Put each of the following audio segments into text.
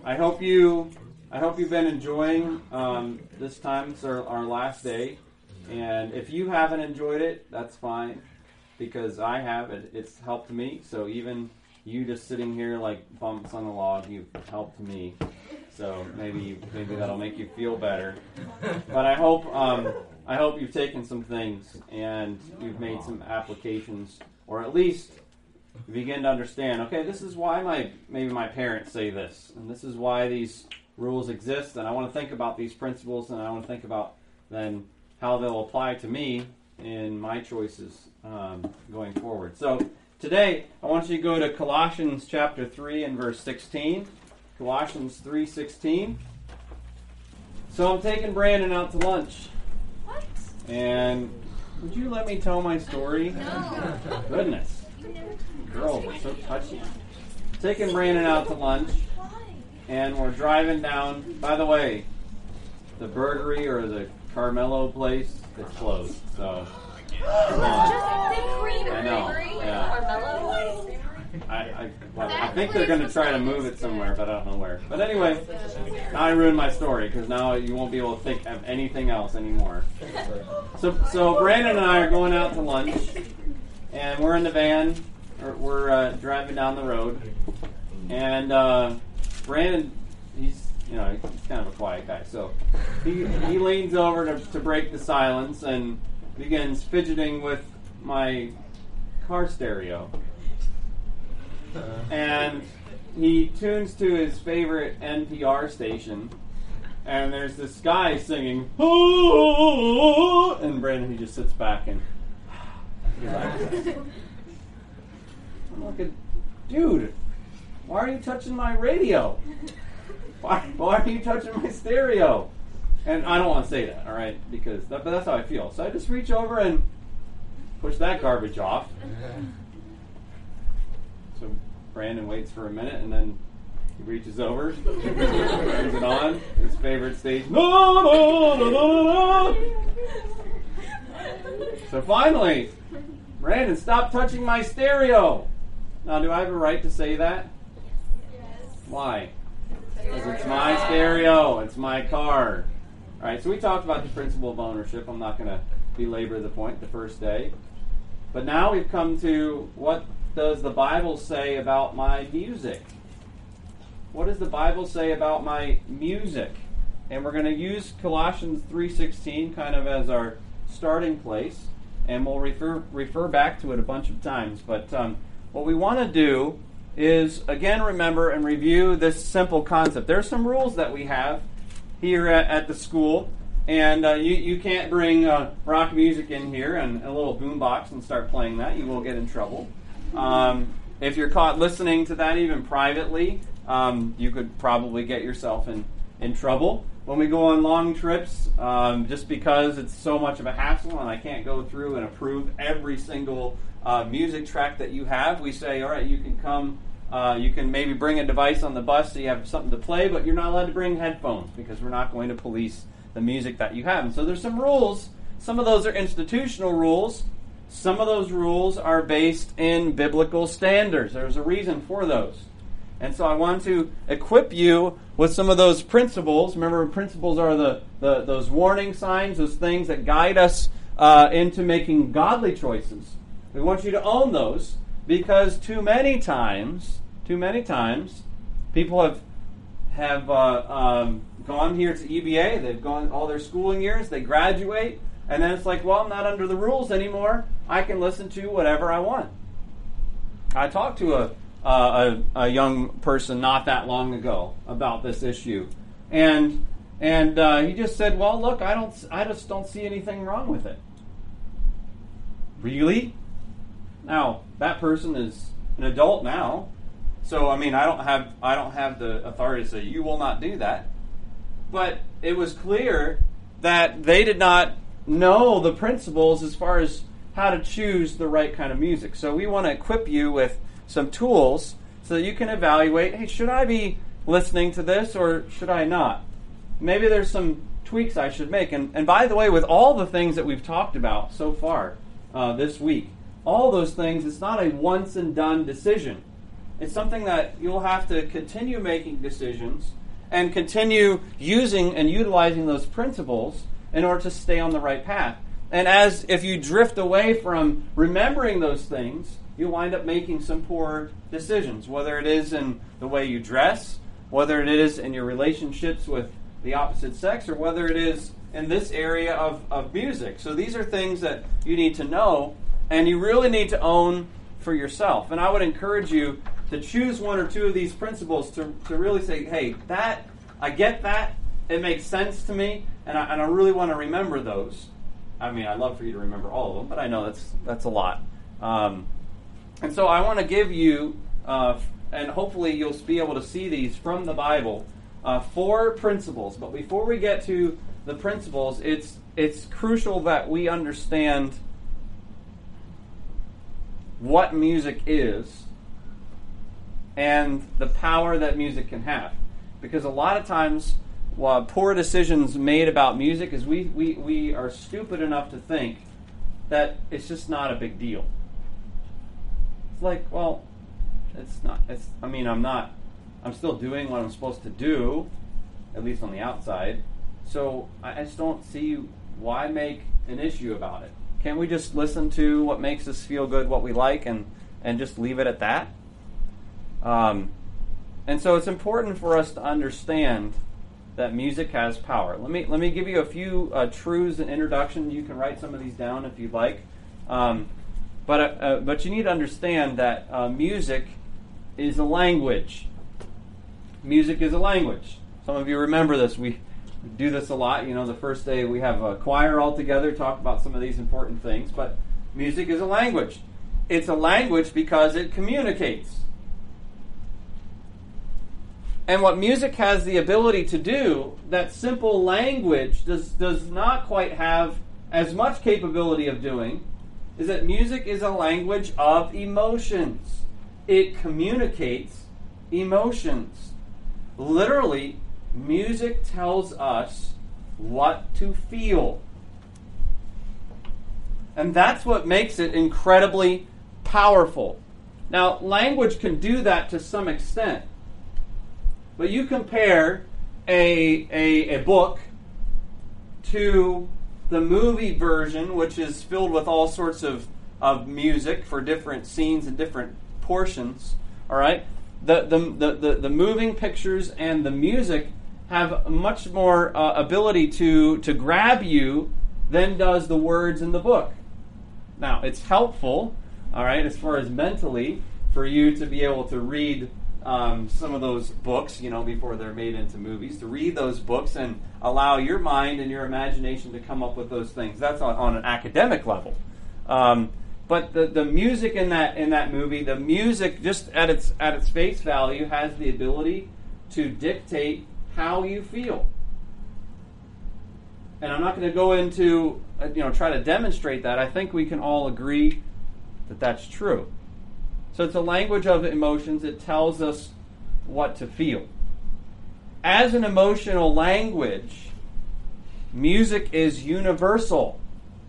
I hope you've been enjoying this time. It's our last day, and if you haven't enjoyed it, that's fine, because I have. It's helped me. So even you just sitting here like bumps on the log, you've helped me. So maybe that'll make you feel better. But I hope you've taken some things and you've made some applications, or at least you begin to understand, okay, this is why my parents say this, and this is why these rules exist, and I want to think about these principles, and I want to think about then how they'll apply to me in my choices going forward. So today, I want you to go to Colossians chapter 3 and verse 16. Colossians 3:16. So I'm taking Brandon out to lunch. What? And would you let me tell my story? No. Goodness. Girls are so touchy. Taking Brandon out to lunch, and we're driving down. By the way, the Burgery or the Carmelo place, it's closed. So, come on. I know. Yeah. I think they're going to try to move it somewhere, but I don't know where. But anyway, now I ruined my story, because now you won't be able to think of anything else anymore. So Brandon and I are going out to lunch, and we're in the van. We're driving down the road, and Brandon, he's kind of a quiet guy, so he leans over to break the silence and begins fidgeting with my car stereo. And he tunes to his favorite NPR station, and there's this guy singing, "Oh," and Brandon, he just sits back and relaxes. I'm looking, dude, why are you touching my radio? Why are you touching my stereo? And I don't want to say that, all right, but that's how I feel. So I just reach over and push that garbage off. So Brandon waits for a minute, and then he reaches over, turns it on, his favorite station. So finally, Brandon, stop touching my stereo. Now, do I have a right to say that? Yes. Why? Because it's my stereo. It's my car. All right, so we talked about the principle of ownership. I'm not going to belabor the point the first day. But now we've come to, what does the Bible say about my music? What does the Bible say about my music? And we're going to use Colossians 3:16 kind of as our starting place, and we'll refer back to it a bunch of times. But what we want to do is, again, remember and review this simple concept. There are some rules that we have here at the school, and you can't bring rock music in here and a little boombox and start playing that. You will get in trouble. If you're caught listening to that even privately, you could probably get yourself in trouble. When we go on long trips, just because it's so much of a hassle and I can't go through and approve every single music track that you have, we say, all right, you can come, you can maybe bring a device on the bus so you have something to play, but you're not allowed to bring headphones because we're not going to police the music that you have. And so there's some rules. Some of those are institutional rules. Some of those rules are based in biblical standards. There's a reason for those. And so I want to equip you with some of those principles. Remember, principles are those warning signs, those things that guide us into making godly choices. We want you to own those, because too many times, people have gone here to EBA. They've gone all their schooling years. They graduate, and then it's like, well, I'm not under the rules anymore. I can listen to whatever I want. I talked to a young person not that long ago about this issue, and he just said, "Well, look, I just don't see anything wrong with it." Really? Now that person is an adult now, so I mean, I don't have the authority to say you will not do that. But it was clear that they did not know the principles as far as how to choose the right kind of music. So we want to equip you with some tools so that you can evaluate, hey, should I be listening to this or should I not? Maybe there's some tweaks I should make. And by the way, with all the things that we've talked about so far this week, all those things, it's not a once and done decision. It's something that you'll have to continue making decisions and continue using and utilizing those principles in order to stay on the right path. And if you drift away from remembering those things, you wind up making some poor decisions, whether it is in the way you dress, whether it is in your relationships with the opposite sex, or whether it is in this area of music. So these are things that you need to know, and you really need to own for yourself. And I would encourage you to choose one or two of these principles to really say, hey, I get that, it makes sense to me, and I really want to remember those. I mean, I'd love for you to remember all of them, but I know that's a lot. And so I want to give you, and hopefully you'll be able to see these from the Bible, 4 principles. But before we get to the principles, it's crucial that we understand what music is and the power that music can have. Because a lot of times, poor decisions made about music is we are stupid enough to think that it's just not a big deal. It's like, well, it's not. I'm still doing what I'm supposed to do, at least on the outside. So I just don't see why make an issue about it. Can't we just listen to what makes us feel good, what we like, and just leave it at that? And so it's important for us to understand that music has power. Let me give you a few truths and introduction. You can write some of these down if you'd like. But you need to understand that music is a language. Music is a language. Some of you remember this. We do this a lot. The first day we have a choir all together, talk about some of these important things. But music is a language. It's a language because it communicates. And what music has the ability to do, that simple language does not quite have as much capability of doing, is that music is a language of emotions. It communicates emotions. Literally, music tells us what to feel. And that's what makes it incredibly powerful. Now, language can do that to some extent. But you compare a book to the movie version, which is filled with all sorts of music for different scenes and different portions. All right, the moving pictures and the music have much more ability to grab you than does the words in the book. Now, it's helpful, all right, as far as mentally, for you to be able to read some of those books, before they're made into movies, to read those books and allow your mind and your imagination to come up with those things. That's on an academic level. But the music in that movie, the music just at its face value has the ability to dictate how you feel. And I'm not going to go into try to demonstrate that. I think we can all agree that that's true. So it's a language of emotions. It tells us what to feel. As an emotional language, music is universal.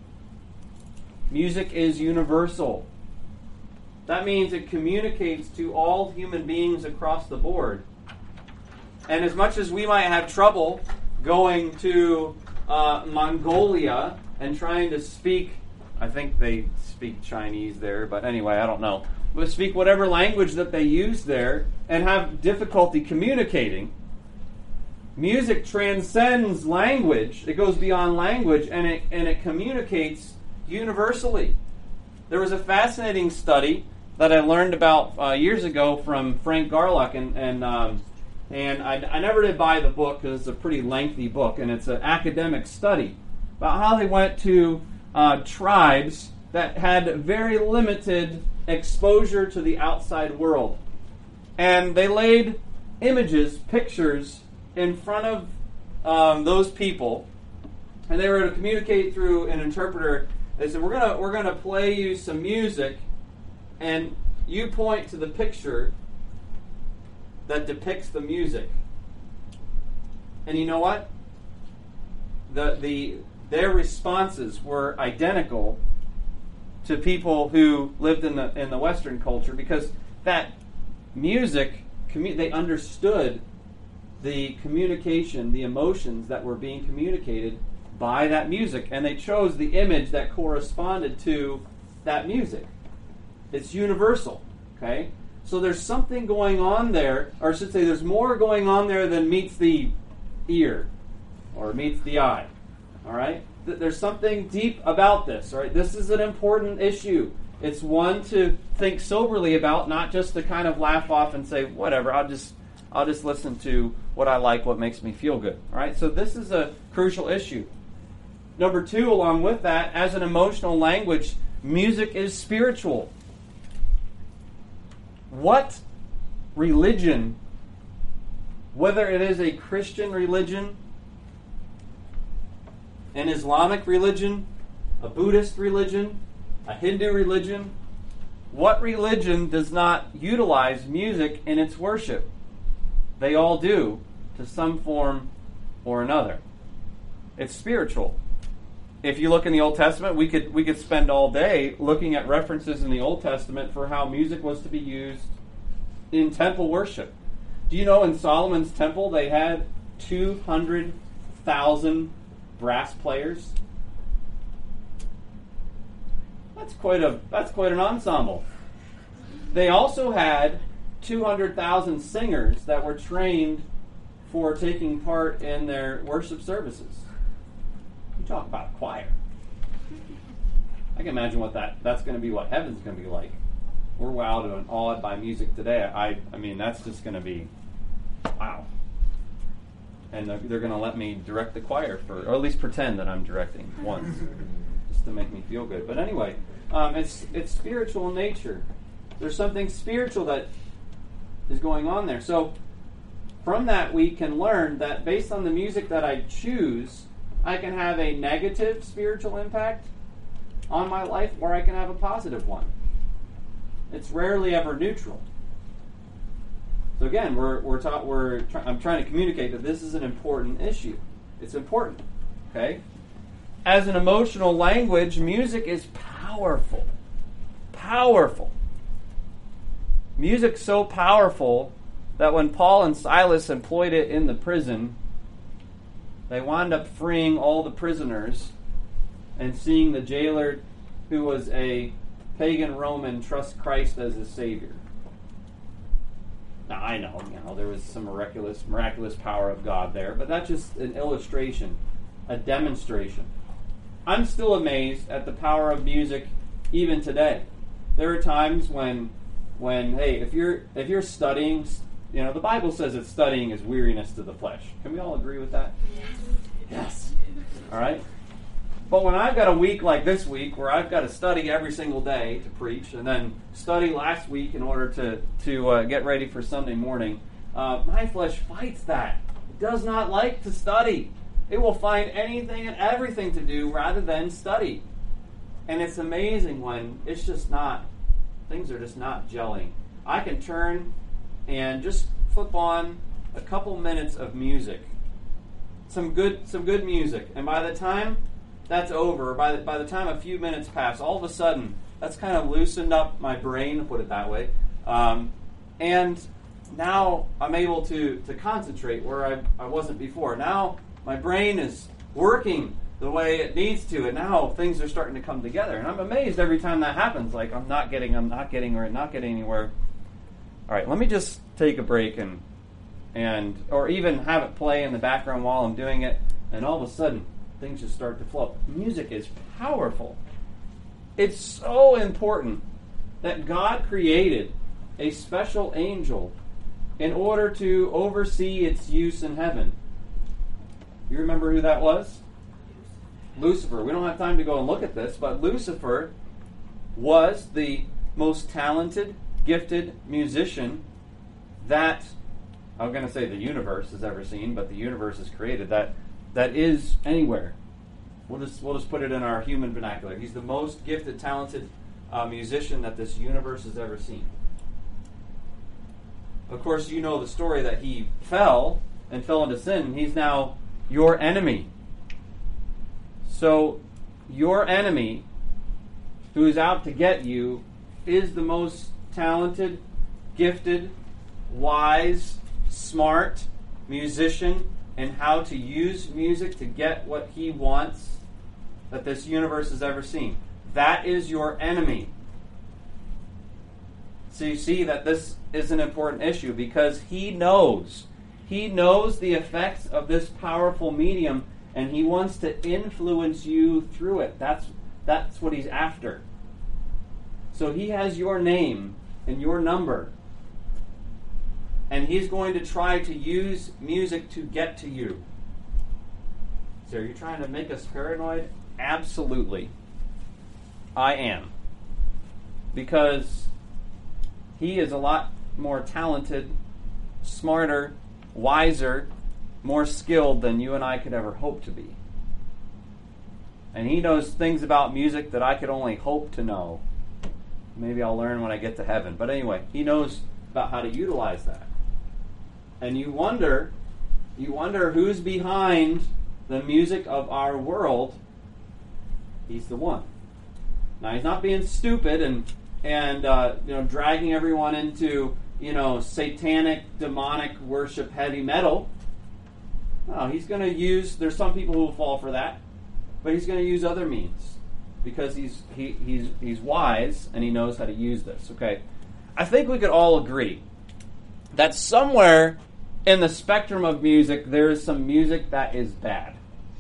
Music is universal. That means it communicates to all human beings across the board. And as much as we might have trouble going to Mongolia and trying to speak, I think they speak Chinese there, but anyway, I don't know. But speak whatever language that they use there and have difficulty communicating. Music transcends language. It goes beyond language, and it communicates universally. There was a fascinating study that I learned about years ago from Frank Garlock, and I never did buy the book because it's a pretty lengthy book, and it's an academic study about how they went to tribes that had very limited exposure to the outside world. And they laid images, pictures, in front of those people, and they were to communicate through an interpreter. They said, we're gonna play you some music, and you point to the picture that depicts the music. And you know what? Their responses were identical to people who lived in the Western culture, because that music, they understood the communication, the emotions that were being communicated by that music, and they chose the image that corresponded to that music. It's universal, okay? So there's something going on there, or I should say there's more going on there than meets the ear or meets the eye, all right? There's something deep about this, all right? This is an important issue. It's one to think soberly about, not just to kind of laugh off and say, whatever, I'll just listen to what I like, what makes me feel good, all right? So this is a crucial issue. Number 2, along with that, as an emotional language, music is spiritual. What religion, whether it is a Christian religion, an Islamic religion, a Buddhist religion, a Hindu religion, what religion does not utilize music in its worship? They all do, to some form or another. It's spiritual. If you look in the Old Testament, we could spend all day looking at references in the Old Testament for how music was to be used in temple worship. Do you know in Solomon's temple they had 200,000 brass players? That's quite an ensemble. They also had 200,000 singers that were trained for taking part in their worship services. You talk about a choir. I can imagine what that's going to be, what heaven's going to be like. We're wowed and awed by music today. I mean, that's just going to be, wow. And they're going to let me direct the choir or at least pretend that I'm directing once, just to make me feel good. But anyway, it's spiritual in nature. There's something spiritual that is going on there. So from that, we can learn that based on the music that I choose, I can have a negative spiritual impact on my life, or I can have a positive one. It's rarely ever neutral. So again, I'm trying to communicate that this is an important issue. It's important, okay? As an emotional language, music is powerful. Powerful. Music's so powerful that when Paul and Silas employed it in the prison, they wound up freeing all the prisoners and seeing the jailer, who was a pagan Roman, trust Christ as his Savior. Now, I know, there was some miraculous power of God there, but that's just an illustration, a demonstration. I'm still amazed at the power of music even today. There are times when hey, if you're studying, the Bible says that studying is weariness to the flesh. Can we all agree with that? Yes. All right? But when I've got a week like this week where I've got to study every single day to preach, and then study last week in order to get ready for Sunday morning, my flesh fights that. It does not like to study. It will find anything and everything to do rather than study. And it's amazing when it's just not, things are just not gelling. I can turn and just flip on a couple minutes of music. Some good music. And by the time that's over, by the time a few minutes pass, all of a sudden, that's kind of loosened up my brain, to put it that way. And now I'm able to concentrate where I wasn't before. Now my brain is working the way it needs to, and now things are starting to come together. And I'm amazed every time that happens. Like, I'm not getting anywhere. All right, let me just take a break or even have it play in the background while I'm doing it, and all of a sudden, things just start to flow. Music is powerful. It's so important that God created a special angel in order to oversee its use in heaven. You remember who that was? Lucifer. We don't have time to go and look at this, but Lucifer was the most talented, gifted musician that, I'm going to say the universe has ever seen, but the universe has created, that is anywhere. We'll just put it in our human vernacular. He's the most gifted, talented musician that this universe has ever seen. Of course, you know the story that he fell into sin, and he's now your enemy. So, your enemy, who is out to get you, is the most talented, gifted, wise, smart musician in how to use music to get what he wants that this universe has ever seen. That is your enemy. So you see that this is an important issue because he knows. He knows the effects of this powerful medium, and he wants to influence you through it. That's what he's after. So he has your name and your number. And he's going to try to use music to get to you. So are you trying to make us paranoid? Absolutely. I am. Because he is a lot more talented, smarter, wiser, more skilled than you and I could ever hope to be. And he knows things about music that I could only hope to know. Maybe I'll learn when I get to heaven. But anyway, he knows about how to utilize that. And you wonder who's behind the music of our world. He's the one. Now, he's not being stupid and dragging everyone into, satanic, demonic worship, heavy metal. No, he's going to use, there's some people who will fall for that, but he's going to use other means because he's wise and he knows how to use this. Okay, I think we could all agree that somewhere in the spectrum of music there is some music that is bad.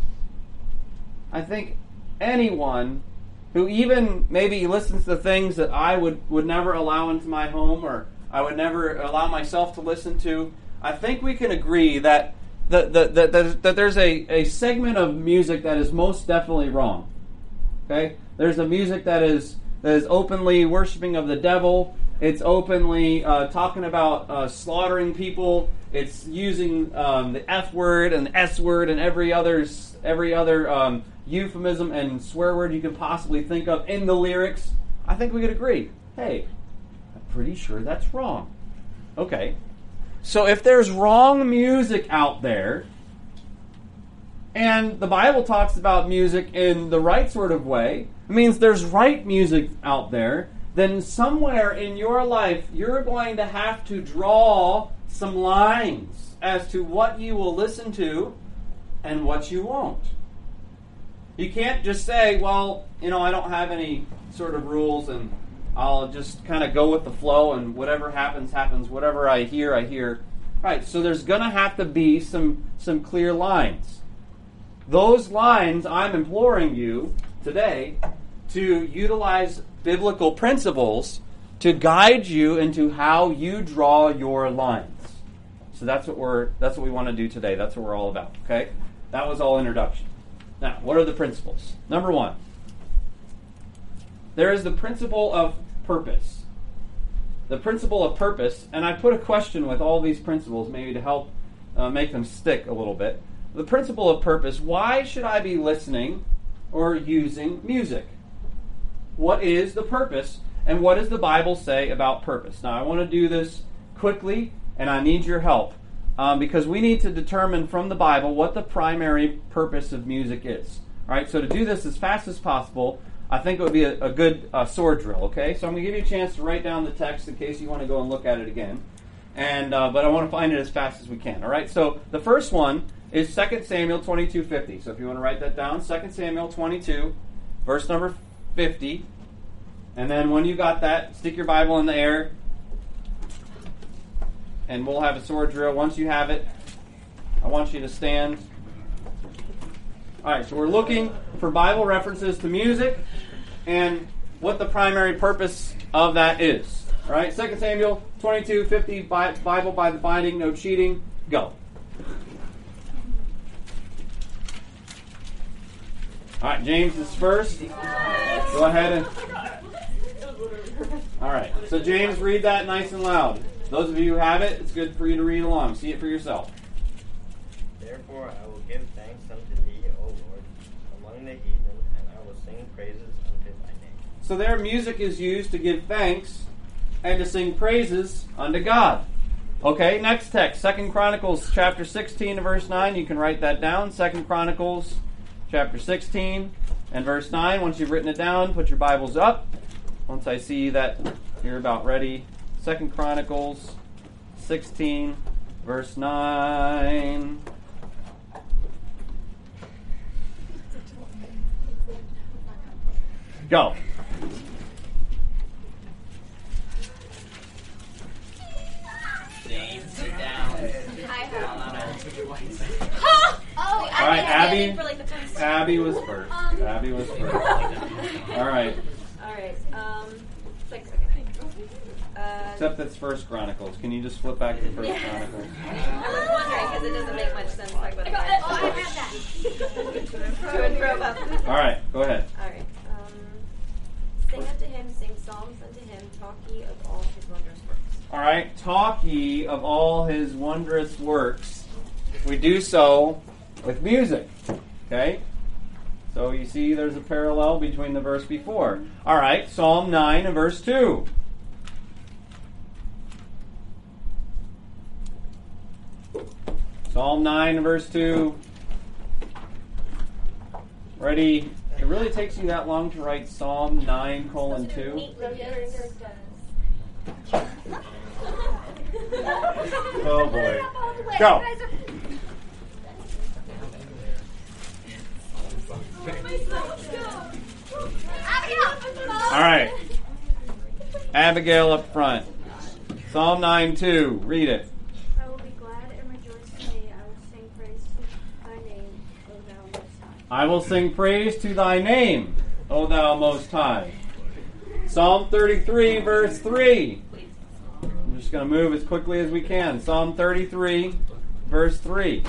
I think anyone who even maybe listens to things that I would never allow into my home or I would never allow myself to listen to, I think we can agree that there's a segment of music that is most definitely wrong. Okay? There's a music that is openly worshiping of the devil. It's openly talking about slaughtering people. It's using the F word and the S word and every other euphemism and swear word you can possibly think of in the lyrics. I think we could agree. Hey, I'm pretty sure that's wrong. Okay. So if there's wrong music out there, and the Bible talks about music in the right sort of way, it means there's right music out there, then somewhere in your life you're going to have to draw some lines as to what you will listen to and what you won't. You can't just say, well, I don't have any sort of rules and I'll just kind of go with the flow and whatever happens, happens. Whatever I hear, I hear. Right, so there's going to have to be some clear lines. Those lines, I'm imploring you today to utilize biblical principles to guide you into how you draw your lines. So that's what we want to do today. That's what we're all about. Okay? That was all introduction. Now, what are the principles? Number one, there is the principle of purpose. The principle of purpose, and I put a question with all these principles maybe to help make them stick a little bit. The principle of purpose, why should I be listening or using music? What is the purpose, and what does the Bible say about purpose? Now, I want to do this quickly, and I need your help. Because we need to determine from the Bible what the primary purpose of music is. All right, so to do this as fast as possible, I think it would be a good sword drill, okay? So I'm going to give you a chance to write down the text in case you want to go and look at it again. But I want to find it as fast as we can, all right? So the first one is 2 Samuel 22:50. So if you want to write that down, 2 Samuel 22, verse number 50. And then when you got that, stick your Bible in the air, and we'll have a sword drill. Once you have it, I want you to stand. All right, so we're looking for Bible references to music and what the primary purpose of that is. All right, 2 Samuel 22:50, Bible by the binding, no cheating. Go. All right, James is first. Go ahead and... All right, so James, read that nice and loud. Those of you who have it, it's good for you to read along. See it for yourself. Therefore I will give thanks unto thee, O Lord, among the heathen, and I will sing praises unto thy name. So there, music is used to give thanks and to sing praises unto God. Okay, next text, 2 Chronicles chapter 16 verse 9. You can write that down. 2 Chronicles chapter 16 and verse 9. Once you've written it down, put your Bibles up. Once I see that you're about ready. 2 Chronicles 16, verse 9. Go. James, sit down. All All right, Abby was first. Abby was first. All right. All right. Like a second. Except that's First Chronicles. Can you just flip back to First Chronicles? I was wondering because it doesn't make much sense. Talk about I have that. to and fro about. All right, go ahead. All right. Sing unto him, sing psalms unto him, talk ye of all his wondrous works. All right, talk ye of all his wondrous works. We do so with music. Okay? So you see there's a parallel between the verse before. All right, Psalm 9 and verse 2. Psalm 9 and verse 2. Ready? It really takes you that long to write Psalm 9:2? Oh boy. Go. All right. Abigail up front. Psalm 9:2. Read it. I will be glad and rejoice today. I will sing praise to thy name, O thou most high. I will sing praise to thy name, O thou most high. Psalm 33, verse 3. I'm just going to move as quickly as we can. Psalm 33, verse 3.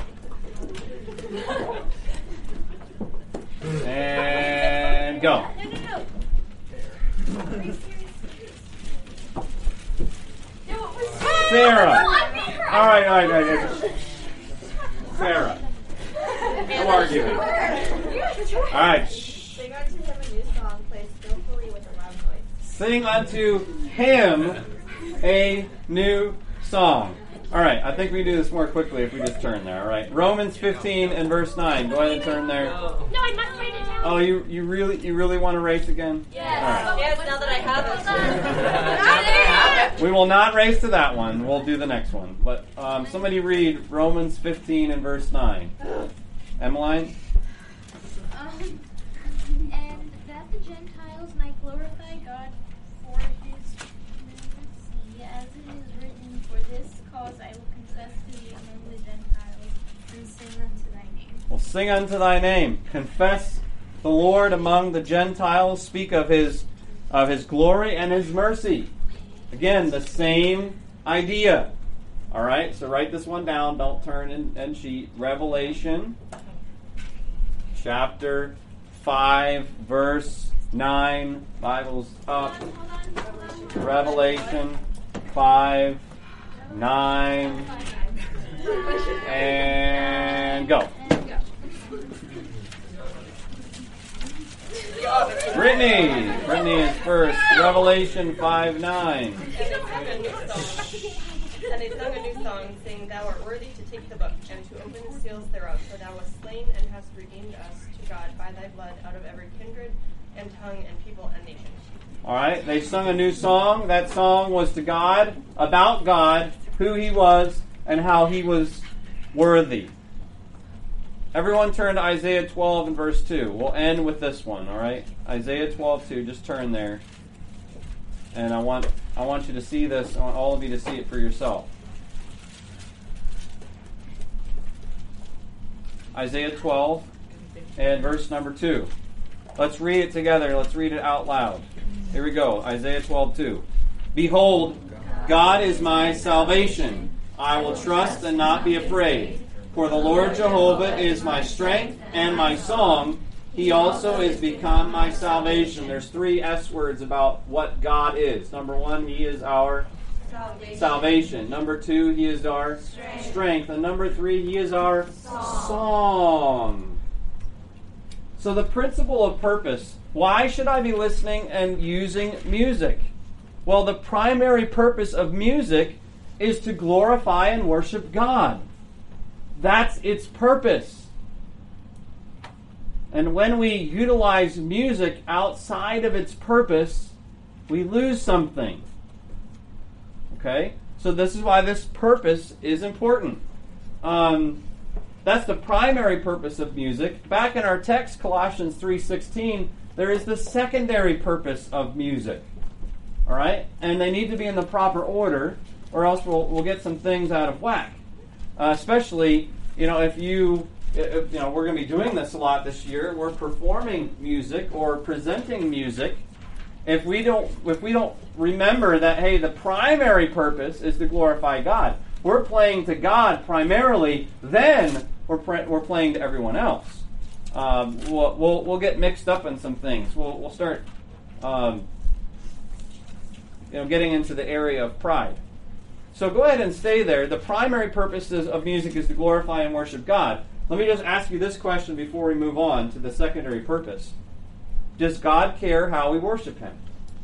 And go. Sarah. All right. Sarah. No arguing. All right. Sing unto him a new song, play skillfully with a loud voice. Sing unto him a new song. All right, I think we can do this more quickly if we just turn there. All right, Romans 15 and verse 9. Go ahead and turn there. No, I must write it down. Oh, you really want to race again? Yes. All right. Yes, now that I have it. We will not race to that one. We'll do the next one. But somebody read Romans 15 and verse 9. Emmeline? And that the Gentiles might glorify God for his mercy, as it is written, for this cause I will confess to thee among the Gentiles, and sing unto thy name. Well, sing unto thy name. Confess the Lord among the Gentiles. Speak of his glory and his mercy. Again, the same idea. All right, so write this one down. Don't turn and cheat. Revelation chapter 5, verse 9. Bible's up. Revelation 5, 9. And go. Brittany is first. Revelation 5, 9. And they sung a new song, saying, Thou art worthy to take the book, and to open the seals thereof, for thou wast slain and hast redeemed us to God by thy blood out of every kindred and tongue and people and nation. All right, they sung a new song. That song was to God, about God, who he was, and how he was worthy. Everyone turn to Isaiah 12 and verse 2. We'll end with this one, all right? Isaiah 12:2. Just turn there. And I want you to see this. I want all of you to see it for yourself. Isaiah 12 and verse number 2. Let's read it together. Let's read it out loud. Here we go. Isaiah 12:2. Behold, God is my salvation. I will trust and not be afraid. For the Lord Jehovah is my strength and my song. He also is become my salvation. There's 3 S words about what God is. Number 1, he is our salvation. Number 2, he is our strength. And number 3, he is our song. So the principle of purpose. Why should I be listening and using music? Well, the primary purpose of music is to glorify and worship God. That's its purpose. And when we utilize music outside of its purpose, we lose something. Okay? So this is why this purpose is important. That's the primary purpose of music. Back in our text, Colossians 3:16, there is the secondary purpose of music. All right? And they need to be in the proper order, or else we'll get some things out of whack. Especially, if we're going to be doing this a lot this year. We're performing music or presenting music. If we don't remember that, hey, the primary purpose is to glorify God. We're playing to God primarily. Then we're playing to everyone else. We'll get mixed up in some things. We'll start getting into the area of pride. So go ahead and stay there. The primary purpose of music is to glorify and worship God. Let me just ask you this question before we move on to the secondary purpose. Does God care how we worship Him?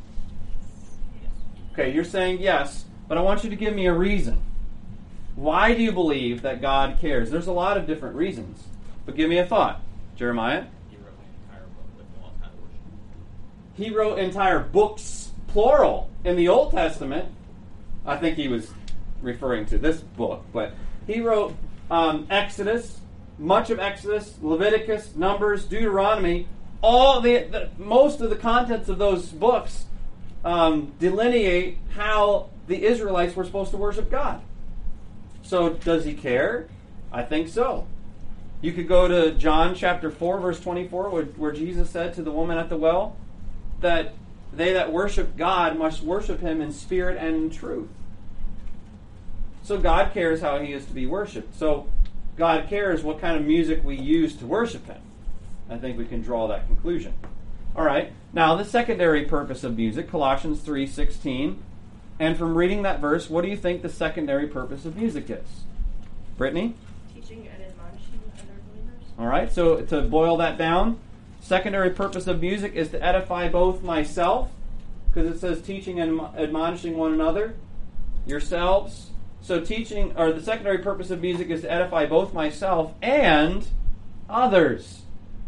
Okay, you're saying yes, but I want you to give me a reason. Why do you believe that God cares? There's a lot of different reasons, but give me a thought. Jeremiah? He wrote an entire book with all kind of worship. He wrote entire books, plural, in the Old Testament. I think he was referring to this book, but he wrote Exodus, much of Exodus, Leviticus, Numbers, Deuteronomy. Most of the contents of those books delineate how the Israelites were supposed to worship God. So does He care? I think so. You could go to John chapter 4, verse 24, where Jesus said to the woman at the well that they that worship God must worship Him in spirit and in truth. So God cares how He is to be worshipped. So God cares what kind of music we use to worship Him. I think we can draw that conclusion. All right. Now, the secondary purpose of music, Colossians 3:16. And from reading that verse, what do you think the secondary purpose of music is? Brittany? Teaching and admonishing other believers. All right. So to boil that down, secondary purpose of music is to edify both myself, because it says teaching and admonishing one another, yourselves. So the secondary purpose of music is to edify both myself and others.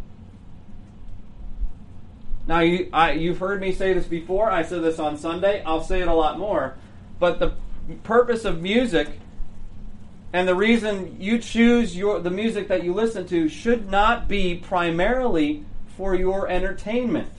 Now, you've heard me say this before. I said this on Sunday. I'll say it a lot more. But the purpose of music and the reason you choose the music that you listen to should not be primarily for your entertainment.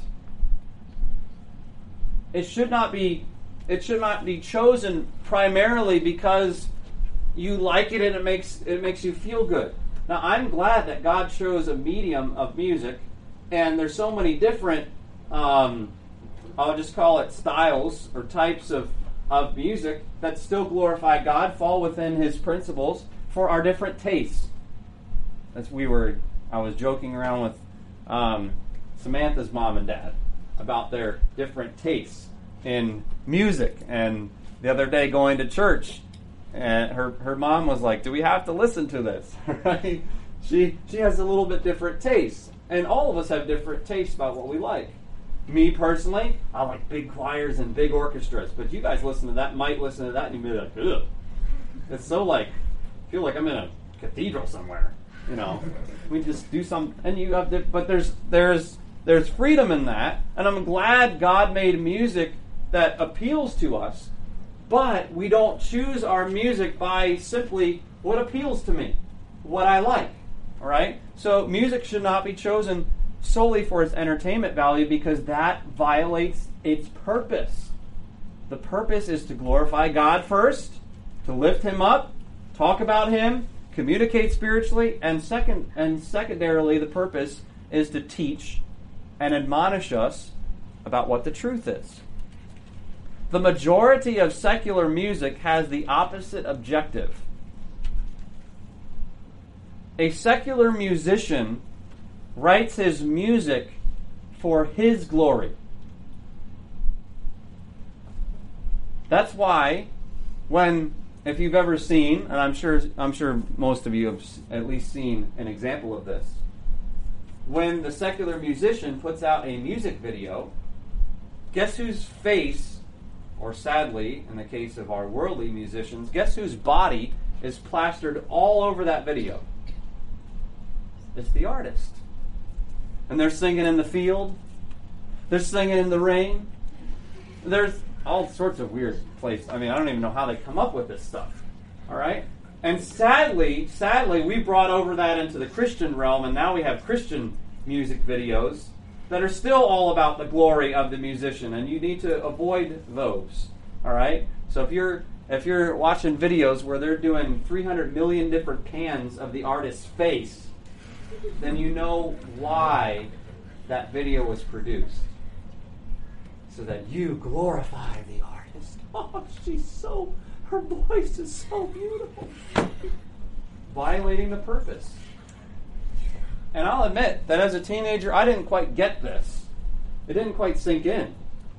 It should not be chosen primarily because you like it and it makes you feel good. Now, I'm glad that God chose a medium of music, and there's so many different I'll just call it styles or types of music that still glorify God, fall within His principles for our different tastes. I was joking around with Samantha's mom and dad about their different tastes in music, and the other day going to church, and her mom was like, "Do we have to listen to this?" Right? She has a little bit different tastes, and all of us have different tastes about what we like. Me personally, I like big choirs and big orchestras, but you guys might listen to that and you'd be like, ugh. It's so I feel like I'm in a cathedral somewhere, We just do some, and you have but there's freedom in that, and I'm glad God made music that appeals to us, but we don't choose our music by simply what appeals to me, what I like, all right? So music should not be chosen solely for its entertainment value, because that violates its purpose. The purpose is to glorify God first, to lift Him up, talk about Him, communicate spiritually, and secondarily the purpose is to teach and admonish us about what the truth is. The majority of secular music has the opposite objective. A secular musician writes his music for his glory. That's why if you've ever seen, and I'm sure most of you have at least seen an example of this, when the secular musician puts out a music video, guess whose face, or sadly, in the case of our worldly musicians, guess whose body is plastered all over that video? It's the artist. And they're singing in the field. They're singing in the rain. all sorts of weird places. I mean, I don't even know how they come up with this stuff. All right? And sadly, we brought over that into the Christian realm, and now we have Christian music videos that are still all about the glory of the musician, and you need to avoid those. All right? So if you're watching videos where they're doing 300 million different pans of the artist's face, then you know why that video was produced. So that you glorify the artist. Oh, her voice is so beautiful. Violating the purpose. And I'll admit that as a teenager, I didn't quite get this. It didn't quite sink in.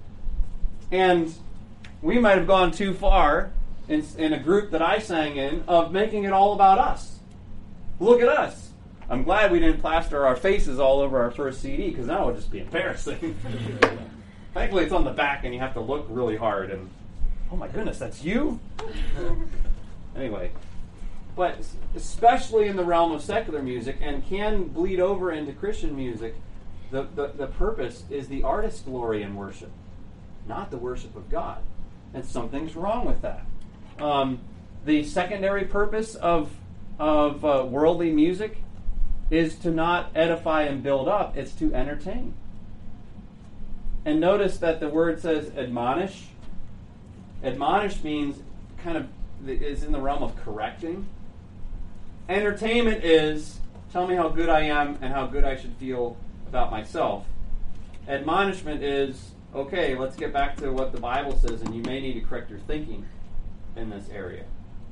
And we might have gone too far in a group that I sang in of making it all about us. Look at us. I'm glad we didn't plaster our faces all over our first CD, because that would just be embarrassing. Thankfully, it's on the back, and you have to look really hard. And oh my goodness, that's you? Anyway, but especially in the realm of secular music, and can bleed over into Christian music, the purpose is the artist's glory in worship, not the worship of God. And something's wrong with that. The secondary purpose of worldly music is to not edify and build up, it's to entertain. And notice that the word says admonish. Admonish means is in the realm of correcting. Entertainment is tell me how good I am and how good I should feel about myself. Admonishment is, okay, let's get back to what the Bible says, and you may need to correct your thinking in this area.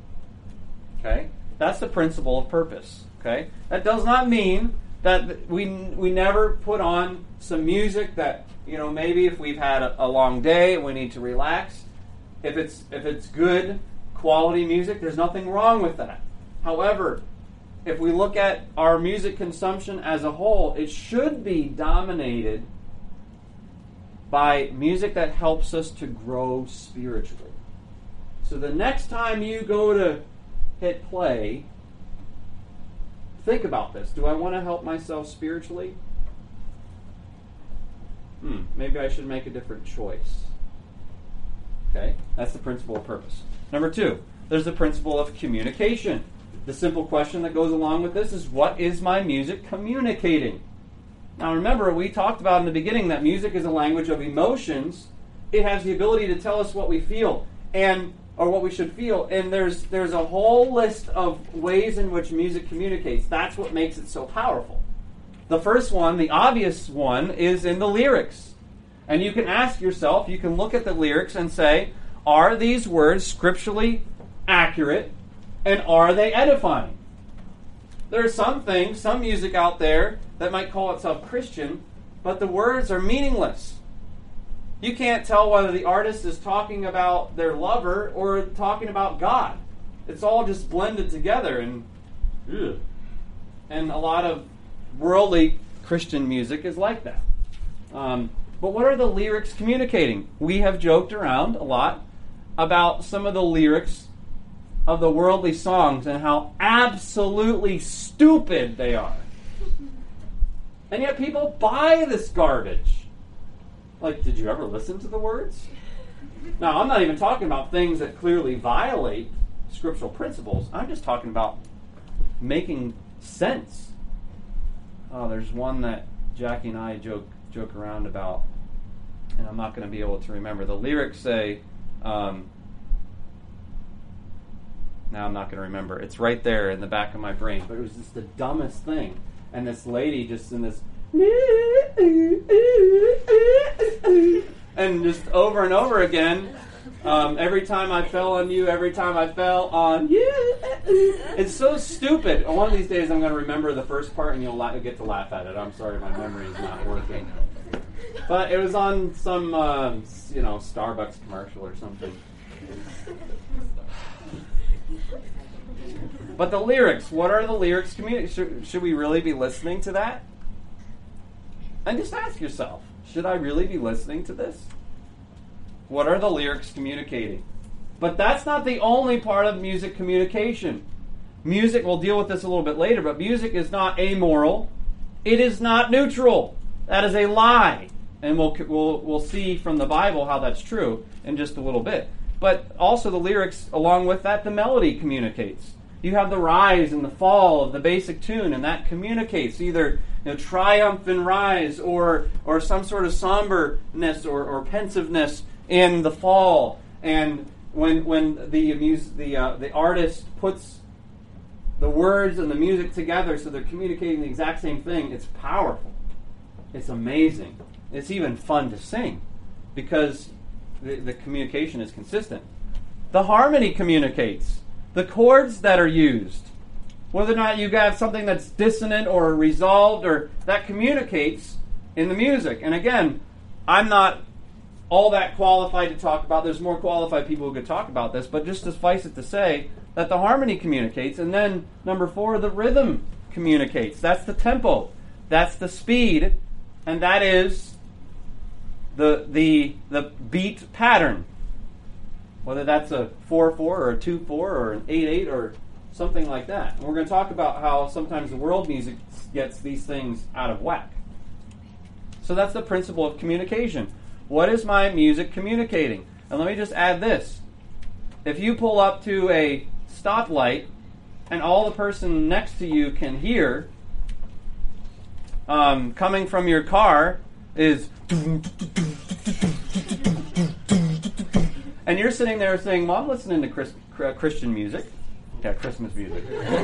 Okay? That's the principle of purpose. Okay? That does not mean that we never put on some music that, maybe if we've had a long day and we need to relax, if it's good quality music, there's nothing wrong with that. However, if we look at our music consumption as a whole, it should be dominated by music that helps us to grow spiritually. So the next time you go to hit play, think about this. Do I want to help myself spiritually? Maybe I should make a different choice. Okay? That's the principle of purpose. Number 2, there's the principle of communication. The simple question that goes along with this is, what is my music communicating? Now remember, we talked about in the beginning that music is a language of emotions. It has the ability to tell us what we feel, or what we should feel. And there's a whole list of ways in which music communicates. That's what makes it so powerful. The first one, the obvious one, is in the lyrics. And you can ask yourself, you can look at the lyrics and say, are these words scripturally accurate, and are they edifying? There are some music out there that might call itself Christian, but the words are meaningless. You can't tell whether the artist is talking about their lover or talking about God. It's all just blended together, and a lot of worldly Christian music is like that. But what are the lyrics communicating? We have joked around a lot about some of the lyrics of the worldly songs and how absolutely stupid they are. And yet people buy this garbage. Like, did you ever listen to the words? Now, I'm not even talking about things that clearly violate scriptural principles. I'm just talking about making sense. Oh, there's one that Jackie and I joke around about, and I'm not going to be able to remember. The lyrics say, now I'm not going to remember. It's right there in the back of my brain, but it was just the dumbest thing. And this lady just in this, and just over and over again, every time I fell on you, every time I fell on you. It's so stupid. One of these days I'm going to remember the first part and you'll get to laugh at it. I'm sorry, my memory is not working. But it was on some, Starbucks commercial or something. But the lyrics, what are the lyrics communicating? Should we really be listening to that? And just ask yourself, should I really be listening to this? What are the lyrics communicating? But that's not the only part of music communication. Music, we'll deal with this a little bit later, but music is not amoral. It is not neutral. That is a lie. And we'll see from the Bible how that's true in just a little bit. But also the lyrics, along with that, the melody communicates. You have the rise and the fall of the basic tune, and that communicates either triumph and rise, or some sort of somberness or pensiveness in the fall. And when the artist puts the words and the music together so they're communicating the exact same thing, it's powerful. It's amazing. It's even fun to sing because the communication is consistent. The harmony communicates. The chords that are used, whether or not you have something that's dissonant or resolved, or that communicates in the music. And again, I'm not all that qualified to talk about. There's more qualified people who could talk about this, but just suffice it to say that the harmony communicates. And then number 4, the rhythm communicates. That's the tempo. That's the speed. And that is the beat pattern. Whether that's a 4-4 or a 2-4 or an 8-8 or something like that. And we're going to talk about how sometimes the world music gets these things out of whack. So that's the principle of communication. What is my music communicating? And let me just add this. If you pull up to a stoplight and all the person next to you can hear coming from your car is... And you're sitting there saying, well, I'm listening to Christian music. Yeah, Christmas music.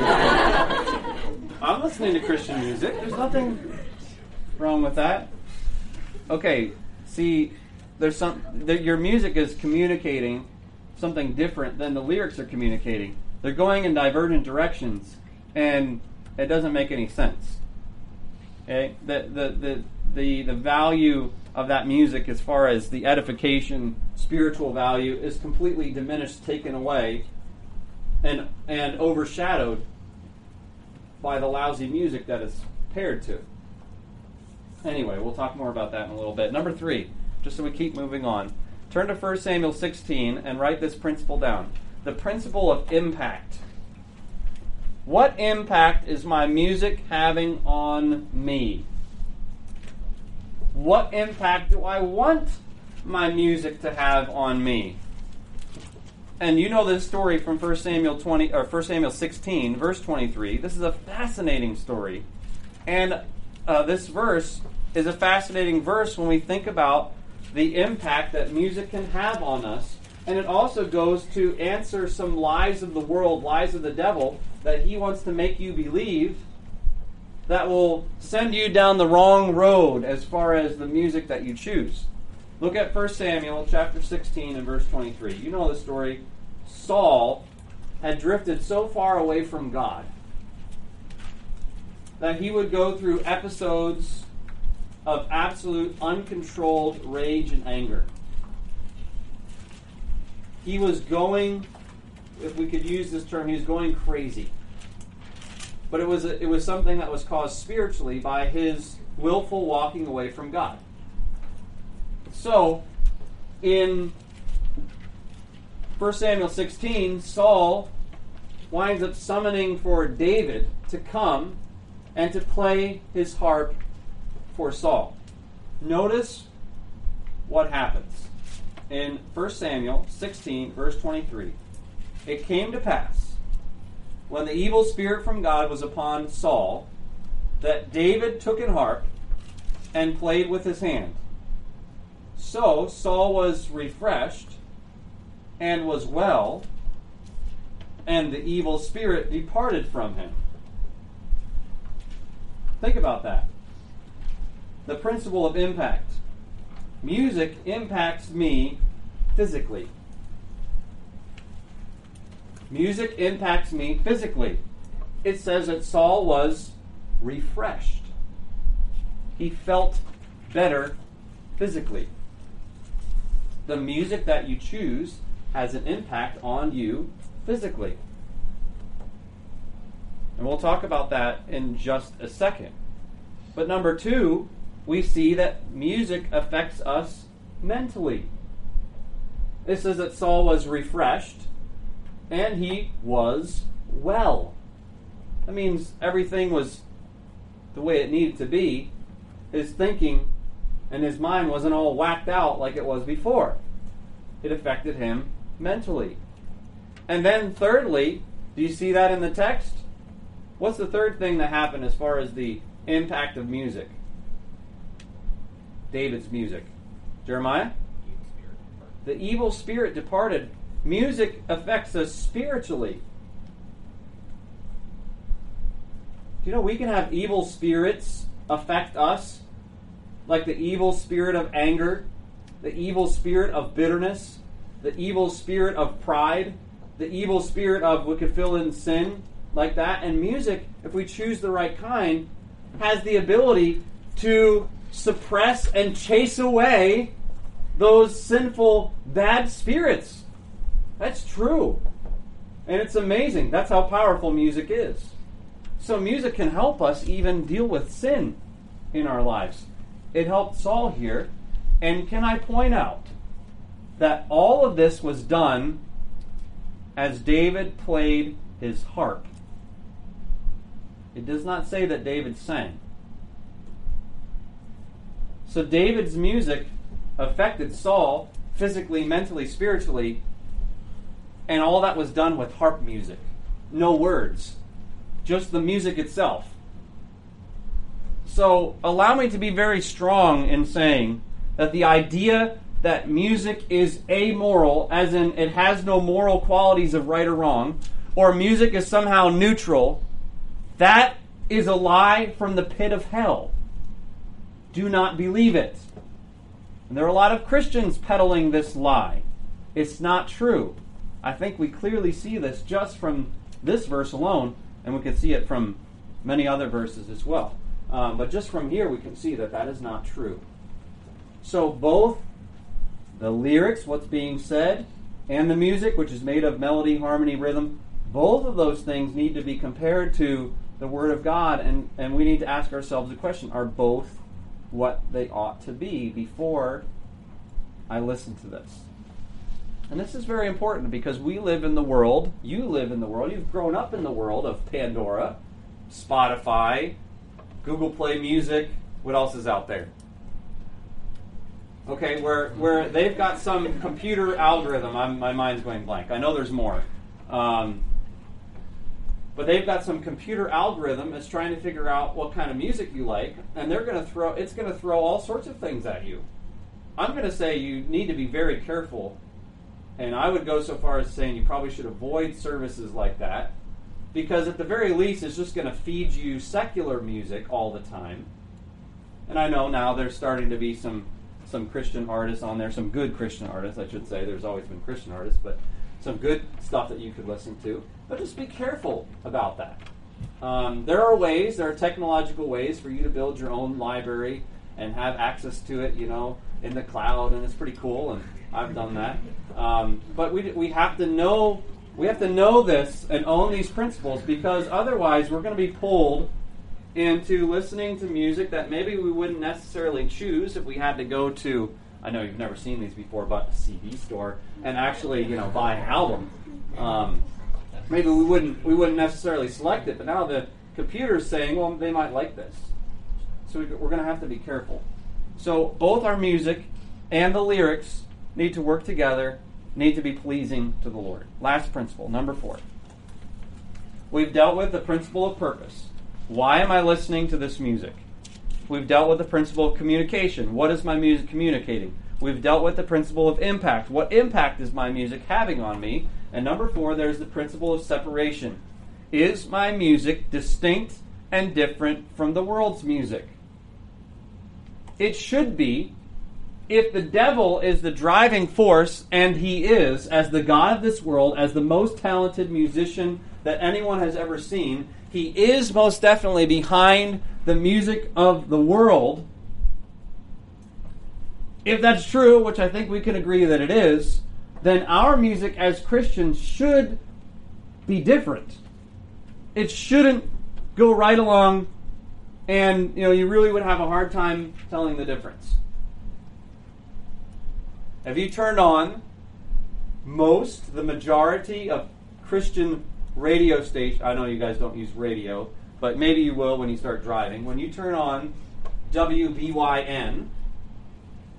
I'm listening to Christian music. There's nothing wrong with that. Okay, see, your music is communicating something different than the lyrics are communicating. They're going in divergent directions, and it doesn't make any sense. Okay? The value of that music as far as the edification, spiritual value is completely diminished, taken away, and overshadowed by the lousy music that is paired to. Anyway, we'll talk more about that in a little bit. Number 3, just so we keep moving on. Turn to 1 Samuel 16 and write this principle down. The principle of impact. What impact is my music having on me? What impact do I want my music to have on me? And you know this story from 1 Samuel 16, verse 23. This is a fascinating story. And this verse is a fascinating verse when we think about the impact that music can have on us. And it also goes to answer some lies of the world, lies of the devil, that he wants to make you believe, that will send you down the wrong road as far as the music that you choose. Look at 1 Samuel chapter 16 and verse 23. You know the story. Saul had drifted so far away from God that he would go through episodes of absolute uncontrolled rage and anger. He was going, if we could use this term, he was going crazy. But it was something that was caused spiritually by his willful walking away from God. So, in 1 Samuel 16, Saul winds up summoning for David to come and to play his harp for Saul. Notice what happens. In 1 Samuel 16, verse 23, it came to pass, when the evil spirit from God was upon Saul, that David took an harp and played with his hand. So Saul was refreshed and was well, and the evil spirit departed from him. Think about that. The principle of impact. Music impacts me physically. Music impacts me physically. It says that Saul was refreshed. He felt better physically. The music that you choose has an impact on you physically. And we'll talk about that in just a second. But number 2, we see that music affects us mentally. It says that Saul was refreshed and he was well. That means everything was the way it needed to be. His thinking and his mind wasn't all whacked out like it was before. It affected him mentally. And then thirdly, do you see that in the text? What's the third thing that happened as far as the impact of music? David's music. Jeremiah? The evil spirit departed. Music affects us spiritually. Do you know we can have evil spirits affect us? Like the evil spirit of anger, the evil spirit of bitterness, the evil spirit of pride, the evil spirit of, we could fill in sin, like that. And music, if we choose the right kind, has the ability to suppress and chase away those sinful, bad spirits. That's true. And it's amazing. That's how powerful music is. So music can help us even deal with sin in our lives. It helped Saul here. And can I point out that all of this was done as David played his harp? It does not say that David sang. So David's music affected Saul physically, mentally, spiritually, and all that was done with harp music. No words. Just the music itself. So allow me to be very strong in saying that the idea that music is amoral, as in it has no moral qualities of right or wrong, or music is somehow neutral, that is a lie from the pit of hell. Do not believe it. And there are a lot of Christians peddling this lie. It's not true. I think we clearly see this just from this verse alone, and we can see it from many other verses as well. But just from here we can see that that is not true. So both the lyrics, what's being said, and the music, which is made of melody, harmony, rhythm, both of those things need to be compared to the Word of God, and we need to ask ourselves a question. Are both what they ought to be before I listen to this? And this is very important because we live in the world, you live in the world, you've grown up in the world of Pandora, Spotify, Google Play Music, what else is out there? Okay, where they've got some computer algorithm. My mind's going blank. I know there's more. But they've got some computer algorithm that's trying to figure out what kind of music you like, and it's going to throw all sorts of things at you. I'm going to say you need to be very careful, and I would go so far as saying you probably should avoid services like that, because at the very least it's just going to feed you secular music all the time. And I know now there's starting to be some Christian artists on there, some good Christian artists, I should say. There's always been Christian artists, but some good stuff that you could listen to. But just be careful about that. There are technological ways for you to build your own library and have access to it, in the cloud, and it's pretty cool, and I've done that. But we have to know this and own these principles, because otherwise we're going to be pulled into listening to music that maybe we wouldn't necessarily choose if we had to go to, I know you've never seen these before, but a CD store and actually, buy an album. Maybe we wouldn't necessarily select it, but now the computer's saying, well, they might like this. So we're going to have to be careful. So both our music and the lyrics need to work together, need to be pleasing to the Lord. Last principle, number 4. We've dealt with the principle of purpose. Why am I listening to this music? We've dealt with the principle of communication. What is my music communicating? We've dealt with the principle of impact. What impact is my music having on me? And number 4, there's the principle of separation. Is my music distinct and different from the world's music? It should be. If the devil is the driving force, and he is, as the god of this world, as the most talented musician that anyone has ever seen, he is most definitely behind the music of the world. If that's true, which I think we can agree that it is, then our music as Christians should be different. It shouldn't go right along, and you really would have a hard time telling the difference. Have you turned on the majority of Christian radio stations? I know you guys don't use radio, but maybe you will when you start driving. When you turn on WBYN,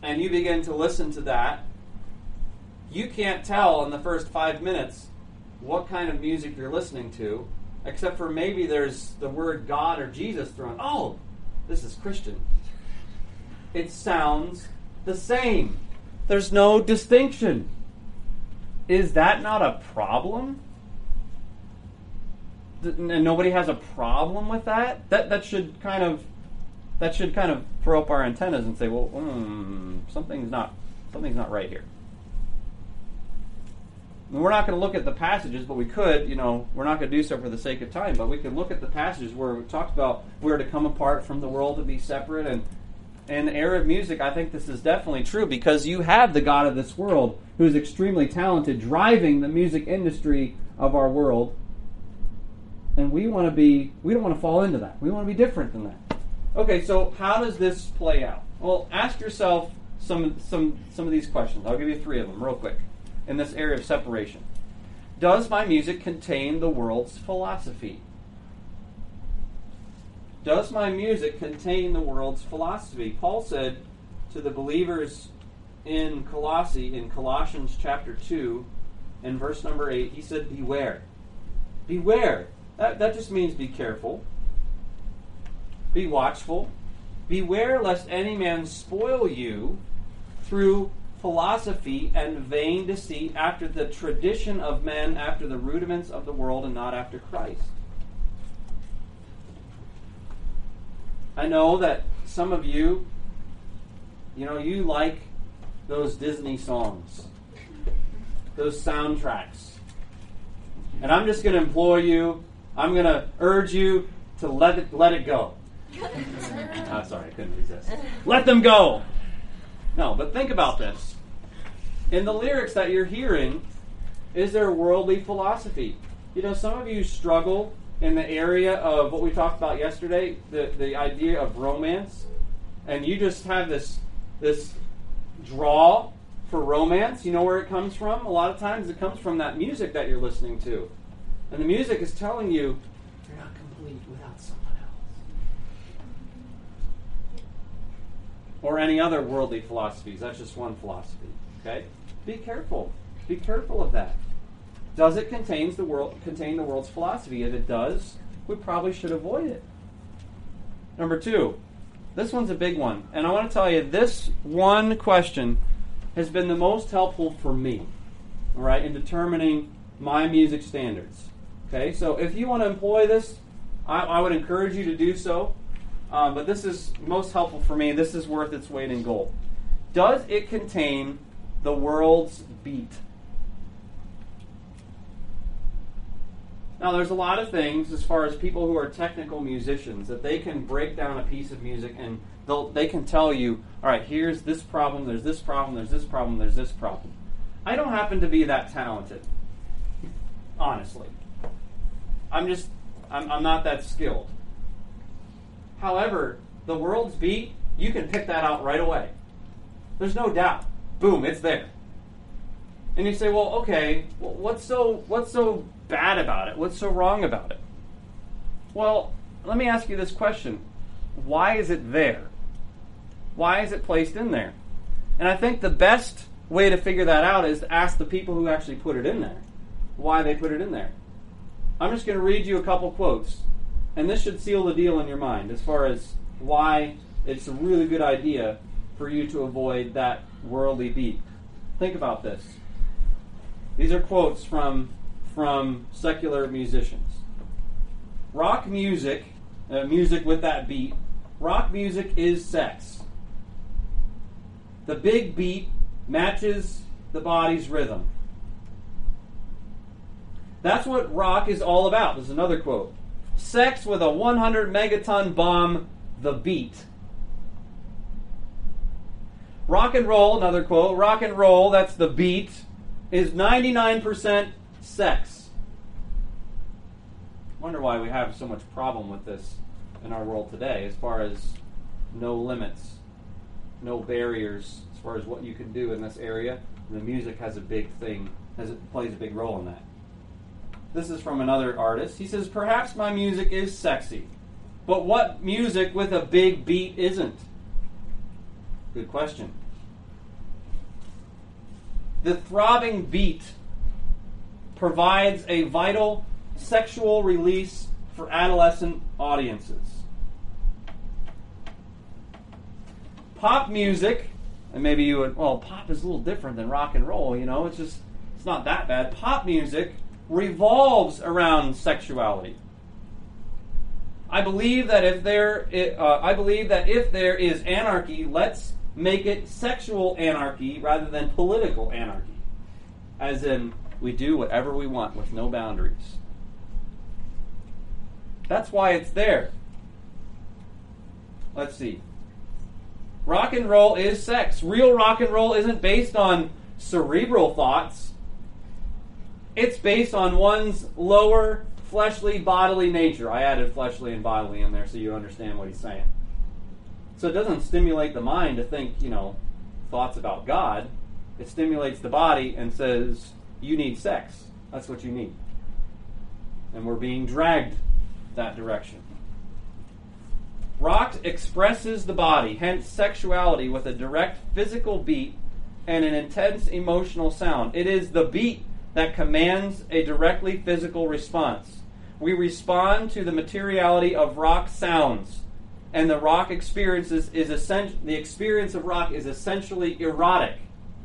and you begin to listen to that, you can't tell in the first 5 minutes what kind of music you're listening to, except for maybe there's the word God or Jesus thrown. Oh, this is Christian. It sounds the same. There's no distinction. Is that not a problem? And nobody has a problem with that? That should kind of throw up our antennas and say, well, something's not right here. And we're not going to look at the passages, but we could. We're not going to do so for the sake of time. But we could look at the passages where it talks about we're to come apart from the world, to be separate. And in the era of music, I think this is definitely true, because you have the God of this world, who is extremely talented, driving the music industry of our world. And we don't want to fall into that. We want to be different than that. Okay, so how does this play out? Well, ask yourself some of these questions. I'll give you 3 of them real quick in this area of separation. Does my music contain the world's philosophy? Does my music contain the world's philosophy? Paul said to the believers in Colossae, in Colossians chapter 2, in verse number 8, he said, beware. Beware. That just means be careful. Be watchful. Beware lest any man spoil you through philosophy and vain deceit, after the tradition of men, after the rudiments of the world, and not after Christ. I know that some of you, you like those Disney songs, those soundtracks. And I'm just going to implore you, I'm going to urge you to let it go. Sorry, I couldn't resist. Let them go. No, but think about this. In the lyrics that you're hearing, is there worldly philosophy? Some of you struggle in the area of what we talked about yesterday, the idea of romance, and you just have this draw for romance. You know where it comes from? A lot of times it comes from that music that you're listening to. And the music is telling you, you're not complete without someone else. Or any other worldly philosophies. That's just one philosophy. Okay? Be careful. Be careful of that. Does it contain the world's philosophy? If it does, we probably should avoid it. Number 2. This one's a big one. And I want to tell you, this one question has been the most helpful for me, all right, in determining my music standards. Okay? So if you want to employ this, I would encourage you to do so. But this is most helpful for me. This is worth its weight in gold. Does it contain the world's beat? Now, there's a lot of things as far as people who are technical musicians that they can break down a piece of music and they can tell you, all right, here's this problem, there's this problem, there's this problem, there's this problem. I don't happen to be that talented, honestly. I'm not that skilled. However, the world's beat, you can pick that out right away. There's no doubt. Boom, it's there. And you say, well, okay, what's so bad about it? What's so wrong about it? Well, let me ask you this question. Why is it there? Why is it placed in there? And I think the best way to figure that out is to ask the people who actually put it in there why they put it in there. I'm just going to read you a couple quotes, and this should seal the deal in your mind as far as why it's a really good idea for you to avoid that worldly beat. Think about this. These are quotes from secular musicians. Rock music, music with that beat, rock music is sex. The big beat matches the body's rhythm. That's what rock is all about. This is another quote. Sex with a 100 megaton bomb, the beat. Rock and roll, another quote, rock and roll, that's the beat, is 99% sex. I wonder why we have so much problem with this in our world today as far as no limits, no barriers as far as what you can do in this area. The music has a big thing, plays a big role in that. This is from another artist. He says, perhaps my music is sexy, but what music with a big beat isn't? Good question. the throbbing beat provides a vital sexual release for adolescent audiences. Pop music, and maybe you would, well, pop is a little different than rock and roll, it's not that bad. Pop music revolves around sexuality. I believe that if there is anarchy, let's make it sexual anarchy rather than political anarchy. As in, we do whatever we want with no boundaries. That's why it's there. Let's see. Rock and roll is sex. Real rock and roll isn't based on cerebral thoughts. It's based on one's lower fleshly bodily nature. I added fleshly and bodily in there so you understand what he's saying. So it doesn't stimulate the mind to think, thoughts about God. It stimulates the body and says, you need sex. That's what you need. And we're being dragged that direction. Rock expresses the body, hence sexuality, with a direct physical beat and an intense emotional sound. It is the beat that commands a directly physical response. We respond to the materiality of rock sounds, and the rock experiences the experience of rock is essentially erotic.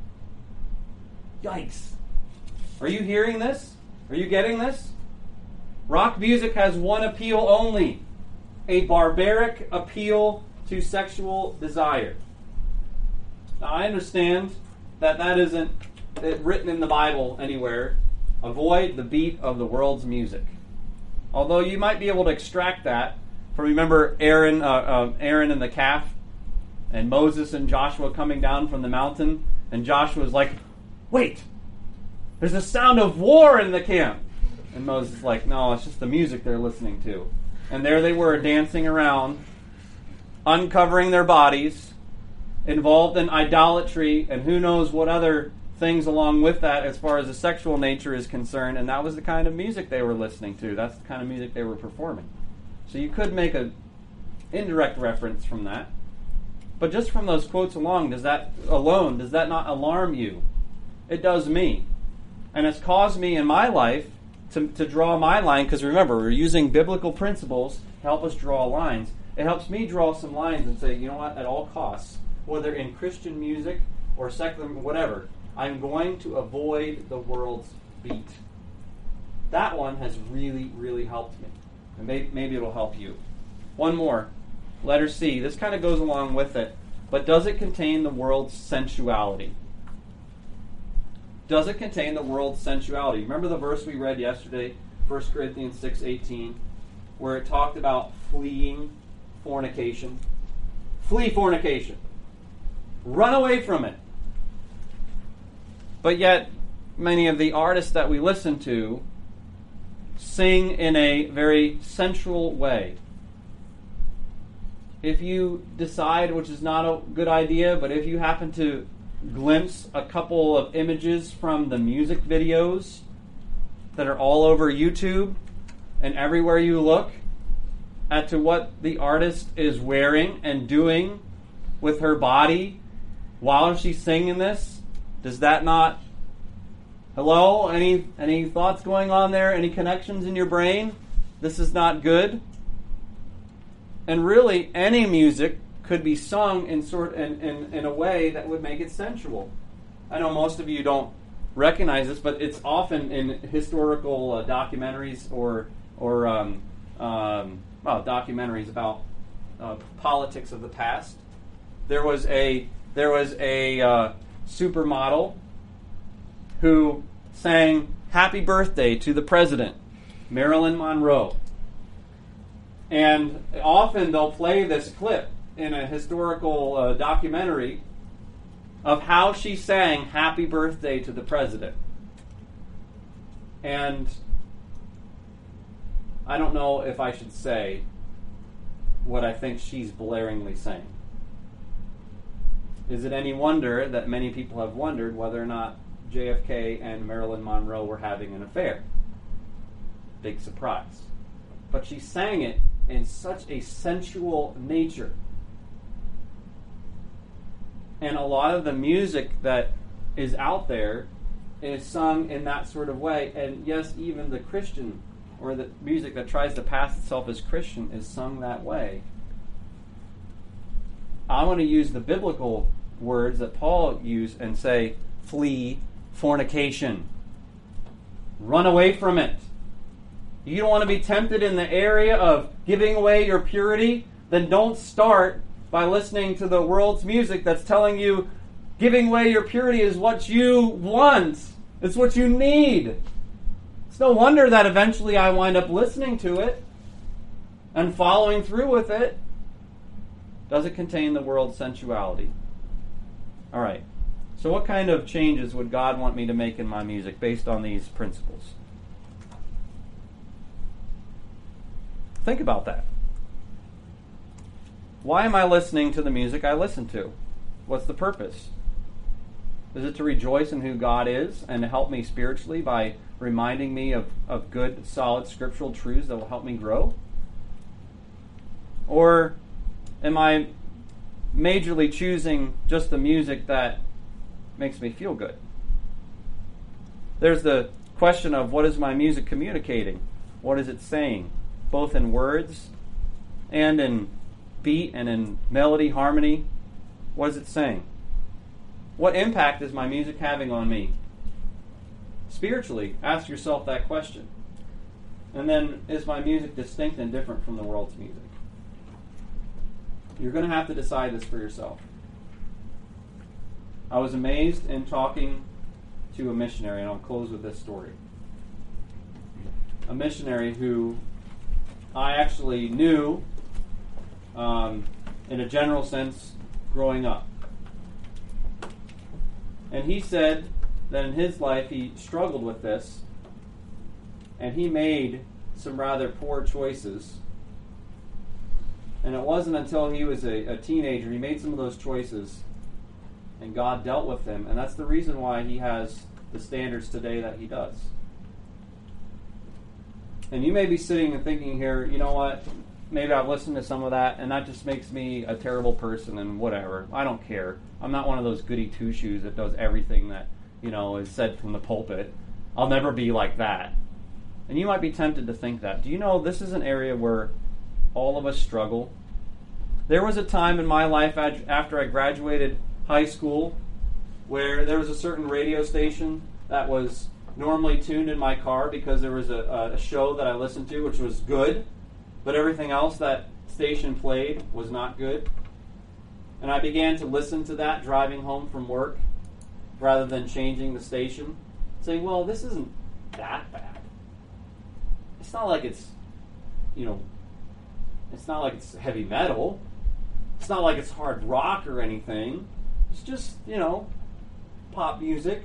Yikes. Are you hearing this? Are you getting this? Rock music has one appeal only, a barbaric appeal to sexual desire. Now, I understand that isn't written in the Bible anywhere. Avoid the beat of the world's music. Although you might be able to extract that from, remember Aaron and the calf, and Moses and Joshua coming down from the mountain, and Joshua's like, wait, there's a sound of war in the camp. And Moses is like, no, it's just the music they're listening to. And there they were dancing around, uncovering their bodies, involved in idolatry, and who knows what other things along with that as far as the sexual nature is concerned. And that was the kind of music they were listening to. That's the kind of music they were performing. So you could make an indirect reference from that. But just from those quotes alone, does that not alarm you? It does me. And it's caused me in my life to draw my line, because remember, we're using biblical principles to help us draw lines. It helps me draw some lines and say, you know what, at all costs, whether in Christian music or secular, whatever, I'm going to avoid the world's beat. That one has really, really helped me. And maybe it'll help you. One more. Letter C. This kind of goes along with it. But does it contain the world's sensuality? Does it contain the world's sensuality? Remember the verse we read yesterday, 1 Corinthians 6:18, where it talked about fleeing fornication? Flee fornication. Run away from it. But yet, many of the artists that we listen to sing in a very sensual way. If you decide, which is not a good idea, but if you happen to glimpse a couple of images from the music videos that are all over YouTube and everywhere you look as to what the artist is wearing and doing with her body while she's singing this, does that not... Hello? Any thoughts going on there? Any connections in your brain? This is not good. And really, any music could be sung in a way that would make it sensual. I know most of you don't recognize this, but it's often in historical documentaries or documentaries about politics of the past. There was a supermodel who sang "Happy Birthday" to the president, Marilyn Monroe. And often they'll play this clip in a historical documentary of how she sang "Happy Birthday" to the president. And I don't know if I should say what I think she's blaringly saying. Is it any wonder that many people have wondered whether or not JFK and Marilyn Monroe were having an affair? Big surprise. But she sang it in such a sensual nature. And a lot of the music that is out there is sung in that sort of way. And yes, even the Christian, or the music that tries to pass itself as Christian, is sung that way. I want to use the biblical words that Paul used and say, flee fornication. Run away from it. You don't want to be tempted in the area of giving away your purity? Then don't start by listening to the world's music that's telling you giving away your purity is what you want. It's what you need. It's no wonder that eventually I wind up listening to it and following through with it. Does it contain the world's sensuality? All right. So what kind of changes would God want me to make in my music based on these principles? Think about that. Why am I listening to the music I listen to? What's the purpose? Is it to rejoice in who God is and to help me spiritually by reminding me of good, solid scriptural truths that will help me grow? Or am I majorly choosing just the music that makes me feel good? There's the question of, what is my music communicating? What is it saying? Both in words and in beat and in melody, harmony. What is it saying? What impact is my music having on me? Spiritually, ask yourself that question. And then, is my music distinct and different from the world's music? You're going to have to decide this for yourself. I was amazed in talking to a missionary, and I'll close with this story. A missionary who I actually knew in a general sense growing up. And he said that in his life he struggled with this, and he made some rather poor choices. And it wasn't until he was a teenager he made some of those choices, and God dealt with him. And that's the reason why he has the standards today that he does. And you may be sitting and thinking here, you know what, maybe I've listened to some of that, and that just makes me a terrible person, and whatever. I don't care. I'm not one of those goody two-shoes that does everything that, is said from the pulpit. I'll never be like that. And you might be tempted to think that. Do you know this is an area where all of us struggle? There was a time in my life after I graduated high school where there was a certain radio station that was normally tuned in my car because there was a show that I listened to which was good, but everything else that station played was not good. And I began to listen to that driving home from work rather than changing the station, saying, well, this isn't that bad. It's not like it's, it's not like it's heavy metal. It's not like it's hard rock or anything. It's just, pop music.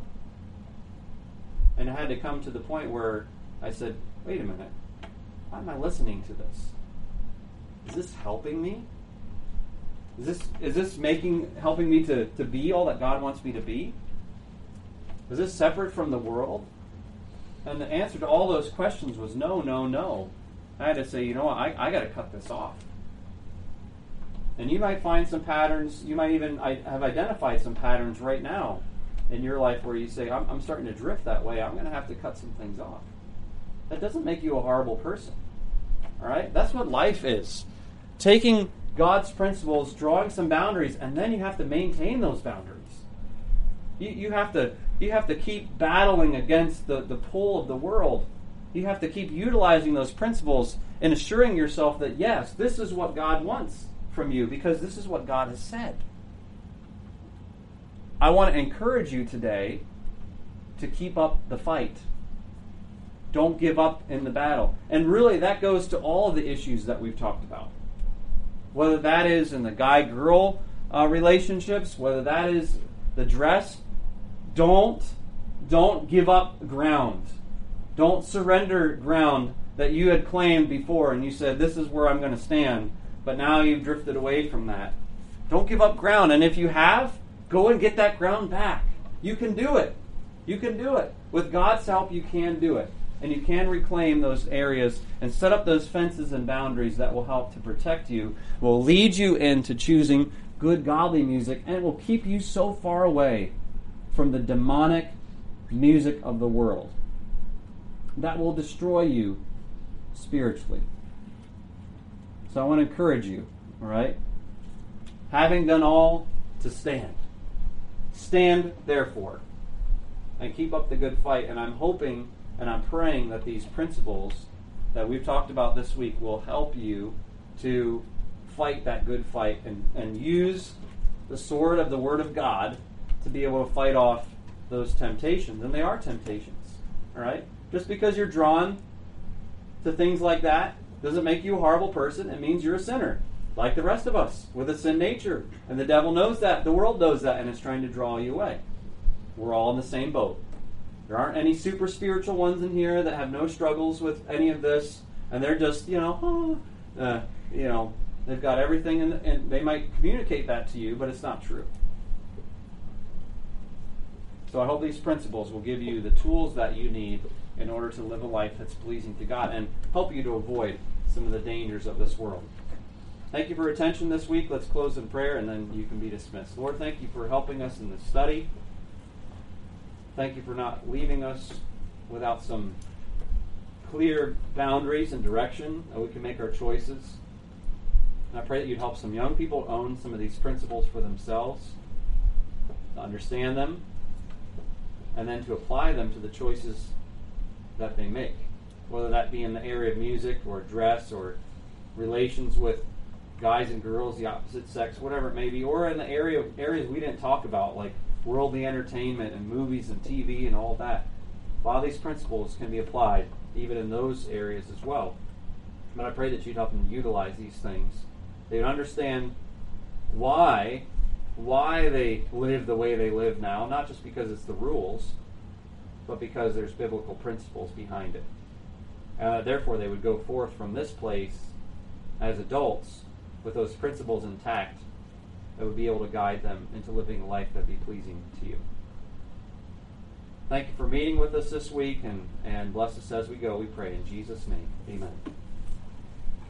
And I had to come to the point where I said, wait a minute, why am I listening to this? Is this helping me? Is this helping me to be all that God wants me to be? Is this separate from the world? And the answer to all those questions was no, no, no. I had to say, I got to cut this off. And you might find some patterns, you might even have identified some patterns right now in your life where you say, I'm starting to drift that way, I'm going to have to cut some things off. That doesn't make you a horrible person. All right? That's what life is. Taking God's principles, drawing some boundaries, and then you have to maintain those boundaries. You have to keep battling against the pull of the world. You have to keep utilizing those principles and assuring yourself that, yes, this is what God wants from you because this is what God has said. I want to encourage you today to keep up the fight. Don't give up in the battle. And really, that goes to all of the issues that we've talked about. Whether that is in the guy-girl relationships, whether that is the dress, don't give up ground. Don't surrender ground that you had claimed before and you said, this is where I'm going to stand, but now you've drifted away from that. Don't give up ground. And if you have, go and get that ground back. You can do it. You can do it. With God's help, you can do it. And you can reclaim those areas and set up those fences and boundaries that will help to protect you, will lead you into choosing good, godly music, and it will keep you so far away from the demonic music of the world that will destroy you spiritually. So I want to encourage you, all right? Having done all, to stand. Stand, therefore, and keep up the good fight. And I'm hoping and I'm praying that these principles that we've talked about this week will help you to fight that good fight and use the sword of the Word of God to be able to fight off those temptations. And they are temptations, all right? Just because you're drawn to things like that doesn't make you a horrible person. It means you're a sinner, like the rest of us, with a sin nature. And the devil knows that. The world knows that, and it's trying to draw you away. We're all in the same boat. There aren't any super spiritual ones in here that have no struggles with any of this, and they're just, they've got everything, and they might communicate that to you, but it's not true. So I hope these principles will give you the tools that you need in order to live a life that's pleasing to God and help you to avoid some of the dangers of this world. Thank you for your attention this week. Let's close in prayer, and then you can be dismissed. Lord, thank you for helping us in this study. Thank you for not leaving us without some clear boundaries and direction that we can make our choices. And I pray that you'd help some young people own some of these principles for themselves, to understand them, and then to apply them to the choices that they make, whether that be in the area of music or dress or relations with guys and girls, the opposite sex, whatever it may be, or in the areas we didn't talk about, like worldly entertainment and movies and TV and all that. A lot of these principles can be applied even in those areas as well. But I pray that you'd help them utilize these things. They would understand why they live the way they live now, not just because it's the rules, but because there's biblical principles behind it. Therefore, they would go forth from this place as adults with those principles intact that would be able to guide them into living a life that would be pleasing to you. Thank you for meeting with us this week, and bless us as we go, we pray in Jesus' name. Amen.